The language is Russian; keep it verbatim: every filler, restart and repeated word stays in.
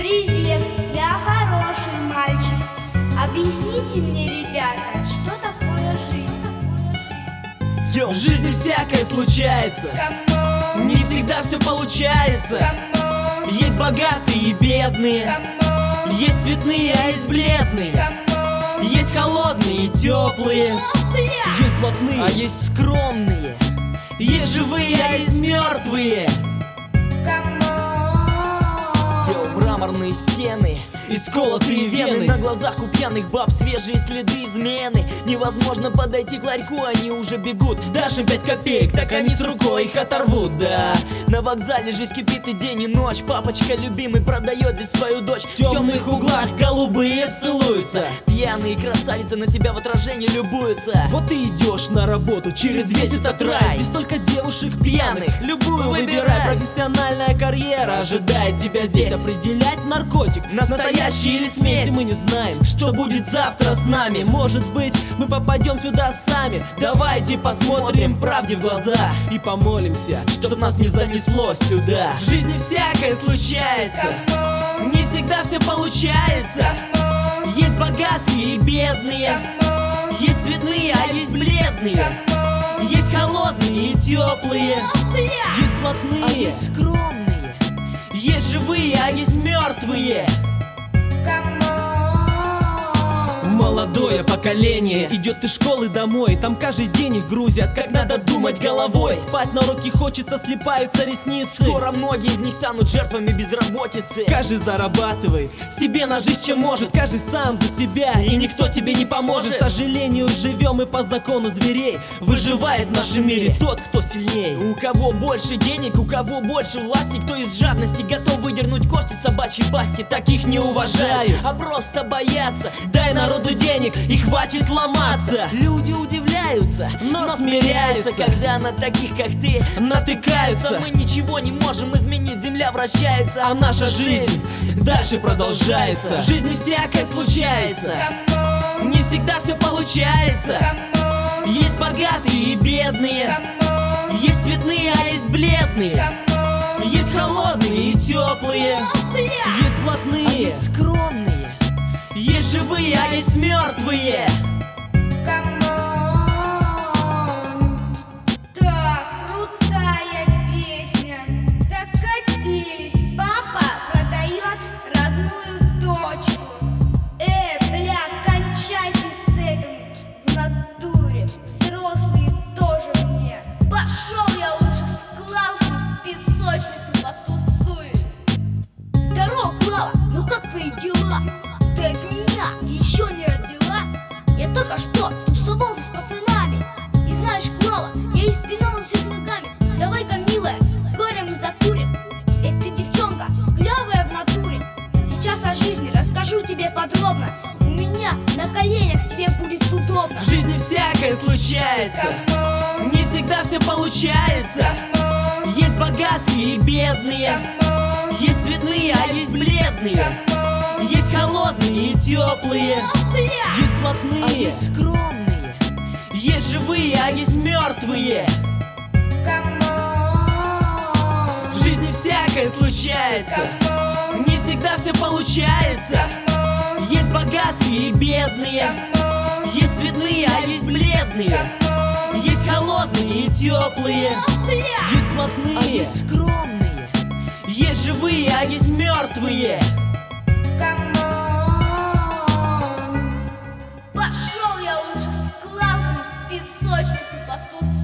Привет, я хороший мальчик. Объясните мне, ребята, что такое жизнь? Йоу, в жизни всякое случается. Камон, Не всегда все получается. камон, Есть богатые и бедные, камон, есть цветные, а есть бледные, камон. есть холодные и теплые, О, бля! есть блатные, а есть скромные, есть живые, а есть мертвые. Йоу, мраморные стены, исколотые вены, на глазах у пьяных баб свежие следы измены. Невозможно подойти к ларьку, они уже бегут. Дашь им пять копеек, так они с рукой их оторвут, да. На вокзале жизнь кипит и день и ночь. Папочка любимый продает здесь свою дочь. В темных углах голубые целуются, пьяные красавицы на себя в отражении любуются. Вот ты идешь на работу через весь этот рай. Здесь только девушек пьяных, любую выбирай. Профессиональная карьера ожидает тебя здесь. Определять наркотик, настоящий или смесь. Мы не знаем, что будет завтра с нами. Может быть, мы попадем сюда сами. Давайте посмотрим правде в глаза и помолимся, чтоб нас не занесло сюда. В жизни всякое случается, не всегда все получается. Есть богатые и бедные, есть цветные, а есть бледные, есть холодные и теплые, есть блатные, а есть скромные, есть живые, а есть мертвые. Молодое поколение идет из школы домой. Там каждый день их грузят, как надо думать головой. Спать на уроке хочется, слипаются ресницы. Скоро многие из них станут жертвами безработицы. Каждый зарабатывает себе на жизнь чем может. Каждый сам за себя, и никто тебе не поможет. К сожалению, живем и по закону зверей. Выживает в нашем мире тот, кто сильнее. У кого больше денег, у кого больше власти. Кто из жадности готов выдернуть кости собачьей пасти. Таких не уважаю, а просто боятся. Дай народу денег и хватит ломаться. Люди удивляются, но, но смиряются, когда на таких, как ты, натыкаются. Мы ничего не можем изменить, земля вращается, а наша жизнь дальше продолжается. В жизни всякое случается, не всегда все получается. Есть богатые и бедные, есть цветные, а есть бледные, есть холодные и теплые, есть блатные, а есть скромные, есть живые, а есть мертвые. Камон. Так, крутая песня. Докатились. Папа продает родную дочку. Э, бля, кончайте с этим в натуре. Взрослые тоже мне. Пошел я лучше с Клавой в песочницу потусуюсь. Здорово, Клава, ну как твои дела? Ты от меня еще не родила? Я только что тусовался с пацанами. И знаешь, Клава, я испинал им всех ногами. Давай-ка, милая, с горем мы закурим. Ведь ты девчонка, клевая в натуре. Сейчас о жизни расскажу тебе подробно. У меня на коленях тебе будет удобно. В жизни всякое случается, не всегда все получается. Есть богатые и бедные, есть цветные, а есть бледные, есть холодные и теплые, есть блатные, а есть скромные, есть живые, а есть мертвые. В жизни всякое случается, не всегда все получается. Есть богатые и бедные, есть цветные, а есть бледные, есть холодные и теплые, есть блатные, а есть скромные, есть живые, а есть мертвые. Пошел я лучше с Клавой в песочницу потусуюсь.